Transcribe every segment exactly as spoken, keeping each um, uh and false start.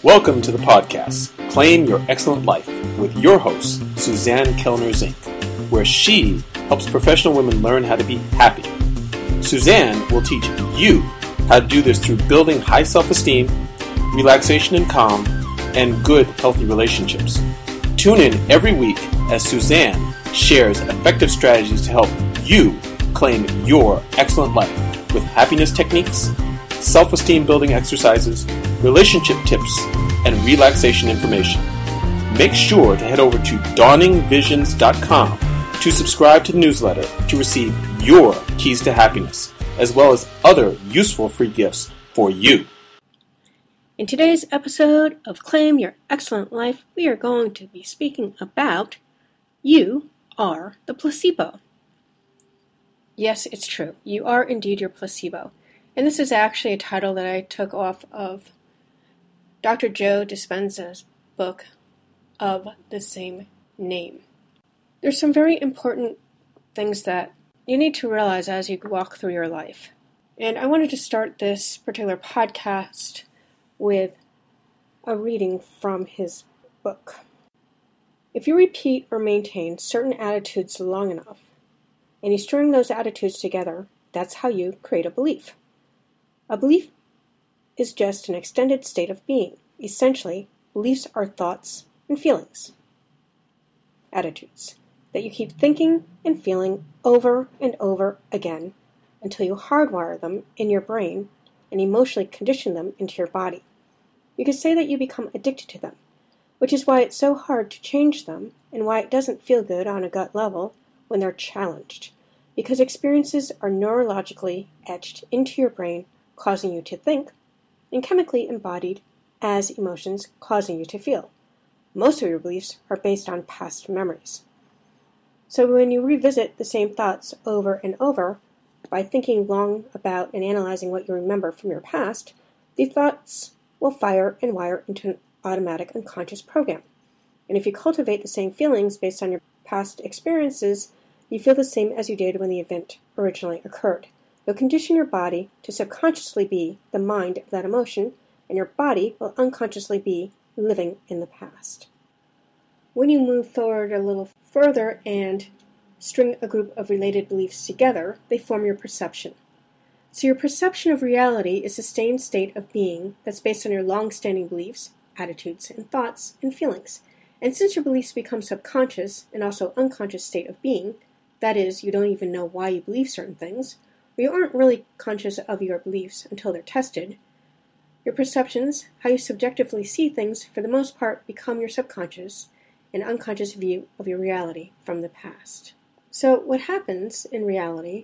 Welcome to the podcast, Claim Your Excellent Life, with your host, Suzanne Kellner Zink, where she helps professional women learn how to be happy. Suzanne will teach you how to do this through building high self-esteem, relaxation and calm, and good, healthy relationships. Tune in every week as Suzanne shares effective strategies to help you claim your excellent life with happiness techniques, self-esteem building exercises, relationship tips, and relaxation information. Make sure to head over to dawning visions dot com to subscribe to the newsletter to receive your keys to happiness, as well as other useful free gifts for you. In today's episode of Claim Your Excellent Life, we are going to be speaking about you are the placebo. Yes, it's true. You are indeed your placebo. And this is actually a title that I took off of Doctor Joe Dispenza's book of the same name. There's some very important things that you need to realize as you walk through your life. And I wanted to start this particular podcast with a reading from his book. If you repeat or maintain certain attitudes long enough, and you string those attitudes together, that's how you create a belief. A belief is just an extended state of being. Essentially, beliefs are thoughts and feelings, attitudes, that you keep thinking and feeling over and over again until you hardwire them in your brain and emotionally condition them into your body. You could say that you become addicted to them, which is why it's so hard to change them and why it doesn't feel good on a gut level when they're challenged, because experiences are neurologically etched into your brain, causing you to think, and chemically embodied as emotions causing you to feel. Most of your beliefs are based on past memories. So when you revisit the same thoughts over and over, by thinking long about and analyzing what you remember from your past, these thoughts will fire and wire into an automatic unconscious program. And if you cultivate the same feelings based on your past experiences, you feel the same as you did when the event originally occurred. You'll condition your body to subconsciously be the mind of that emotion, and your body will unconsciously be living in the past. When you move forward a little further and string a group of related beliefs together, they form your perception. So your perception of reality is a sustained state of being that's based on your long-standing beliefs, attitudes, and thoughts and feelings. And since your beliefs become subconscious and also unconscious state of being, that is, you don't even know why you believe certain things, or you aren't really conscious of your beliefs until they're tested, your perceptions, how you subjectively see things, for the most part become your subconscious and unconscious view of your reality from the past. So what happens in reality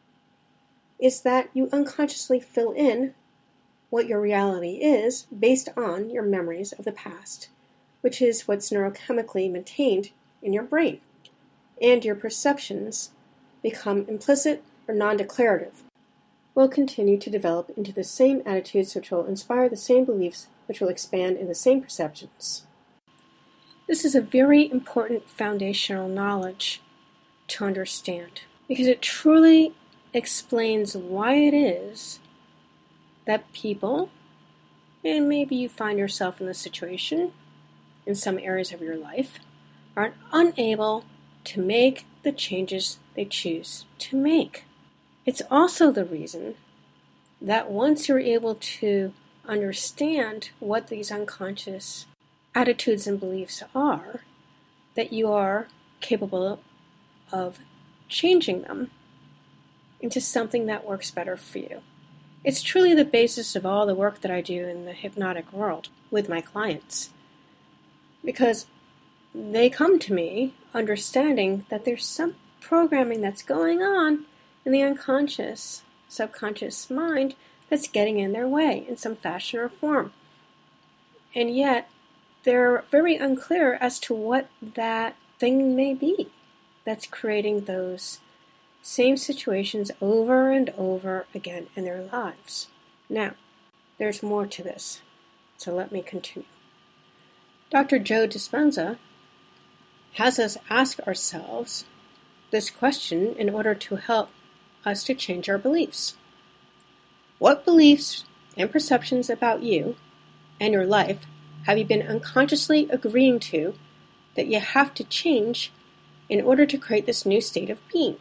is that you unconsciously fill in what your reality is based on your memories of the past, which is what's neurochemically maintained in your brain. And your perceptions become implicit or non-declarative, will continue to develop into the same attitudes which will inspire the same beliefs which will expand in the same perceptions. This is a very important foundational knowledge to understand, because it truly explains why it is that people, and maybe you find yourself in this situation in some areas of your life, are unable to make the changes they choose to make. It's also the reason that once you're able to understand what these unconscious attitudes and beliefs are, that you are capable of changing them into something that works better for you. It's truly the basis of all the work that I do in the hypnotic world with my clients, because they come to me understanding that there's some programming that's going on in the unconscious, subconscious mind that's getting in their way in some fashion or form. And yet, they're very unclear as to what that thing may be that's creating those same situations over and over again in their lives. Now, there's more to this, so let me continue. Doctor Joe Dispenza has us ask ourselves this question in order to help us to change our beliefs. What beliefs and perceptions about you and your life have you been unconsciously agreeing to that you have to change in order to create this new state of being?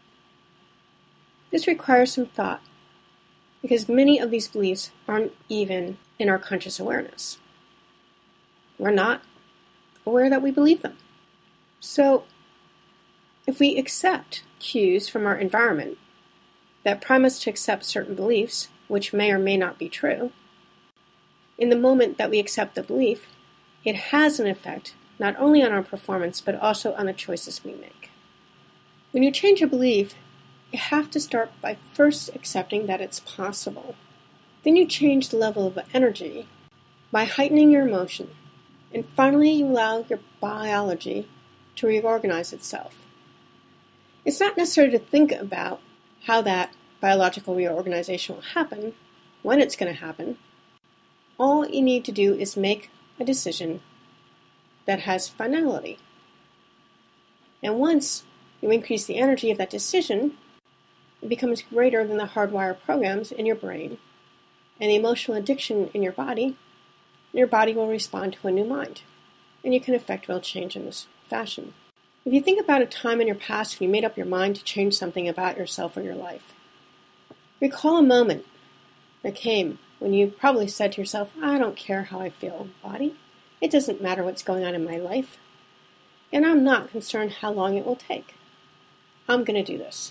This requires some thought, because many of these beliefs aren't even in our conscious awareness. We're not aware that we believe them. So, if we accept cues from our environment that prime us to accept certain beliefs, which may or may not be true, in the moment that we accept the belief, it has an effect not only on our performance, but also on the choices we make. When you change a belief, you have to start by first accepting that it's possible. Then you change the level of energy by heightening your emotion. And finally, you allow your biology to reorganize itself. It's not necessary to think about how that biological reorganization will happen, when it's going to happen. All you need to do is make a decision that has finality. And once you increase the energy of that decision, it becomes greater than the hardwired programs in your brain and the emotional addiction in your body, and your body will respond to a new mind. And you can effect real change in this fashion. If you think about a time in your past when you made up your mind to change something about yourself or your life, recall a moment that came when you probably said to yourself, I don't care how I feel, body. It doesn't matter what's going on in my life. And I'm not concerned how long it will take. I'm going to do this.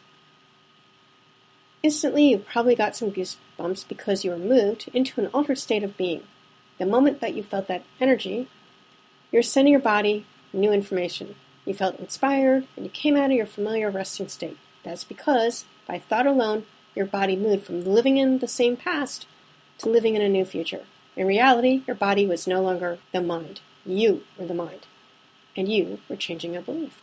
Instantly, you probably got some goosebumps because you were moved into an altered state of being. The moment that you felt that energy, you're sending your body new information. You felt inspired, and you came out of your familiar resting state. That's because, by thought alone, your body moved from living in the same past to living in a new future. In reality, your body was no longer the mind. You were the mind. And you were changing a belief.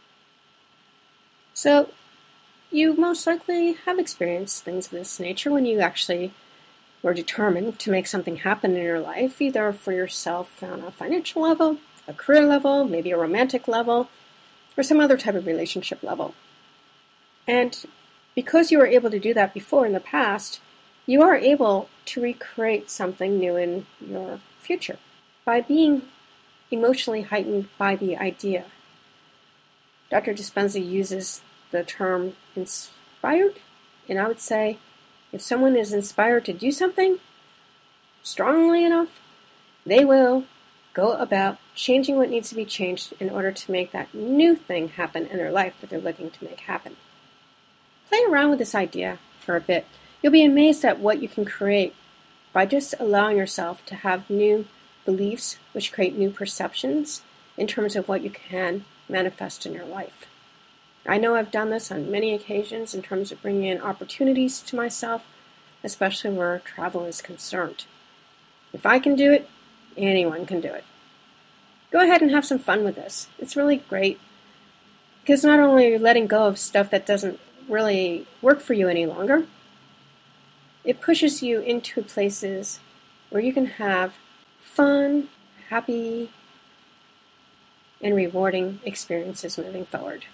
So, you most likely have experienced things of this nature when you actually were determined to make something happen in your life, either for yourself on a financial level, a career level, maybe a romantic level, or some other type of relationship level. And because you were able to do that before in the past, you are able to recreate something new in your future by being emotionally heightened by the idea. Doctor Dispenza uses the term inspired, and I would say if someone is inspired to do something strongly enough, they will go about changing what needs to be changed in order to make that new thing happen in their life that they're looking to make happen. Play around with this idea for a bit. You'll be amazed at what you can create by just allowing yourself to have new beliefs which create new perceptions in terms of what you can manifest in your life. I know I've done this on many occasions in terms of bringing in opportunities to myself, especially where travel is concerned. If I can do it, anyone can do it. Go ahead and have some fun with this. It's really great because not only are you letting go of stuff that doesn't really work for you any longer, it pushes you into places where you can have fun, happy, and rewarding experiences moving forward.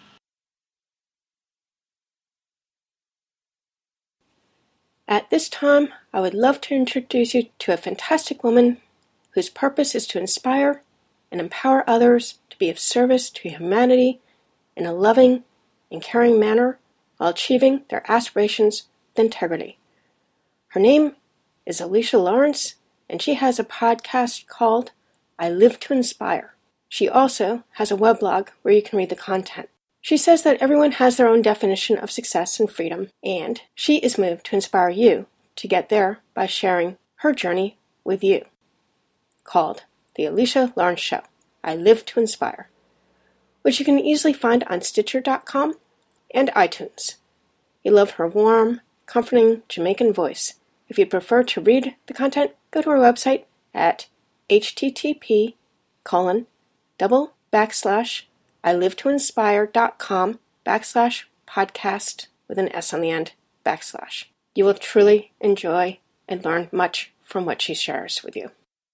At this time, I would love to introduce you to a fantastic woman whose purpose is to inspire and empower others to be of service to humanity in a loving and caring manner while achieving their aspirations with integrity. Her name is Alicia Lawrence, and she has a podcast called I Live to Inspire. She also has a weblog where you can read the content. She says that everyone has their own definition of success and freedom, and she is moved to inspire you to get there by sharing her journey with you. Called The Alicia Lawrence Show, I Live to Inspire, which you can easily find on Stitcher dot com and iTunes. You love her warm, comforting Jamaican voice. If you prefer to read the content, go to our website at http colon double backslash I live to inspire dot com backslash podcast with an S on the end backslash. You will truly enjoy and learn much from what she shares with you.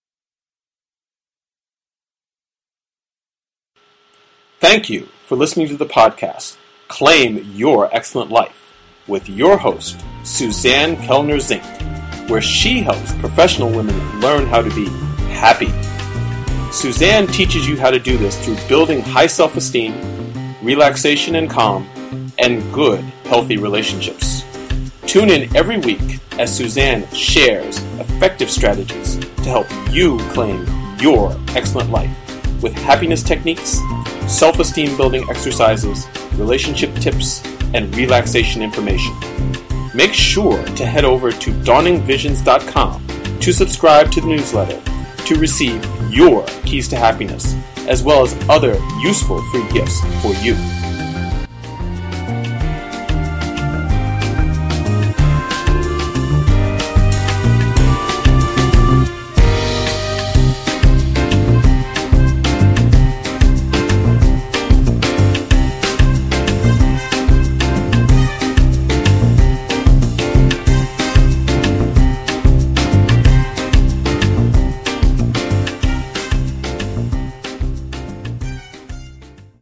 Thank you for listening to the podcast, Claim Your Excellent Life, with your host, Suzanne Kellner Zink, where she helps professional women learn how to be happy. Suzanne teaches you how to do this through building high self-esteem, relaxation and calm, and good, healthy relationships. Tune in every week as Suzanne shares effective strategies to help you claim your excellent life with happiness techniques, self-esteem building exercises, relationship tips, and relaxation information. Make sure to head over to dawning visions dot com to subscribe to the newsletter to receive your keys to happiness, as well as other useful free gifts for you.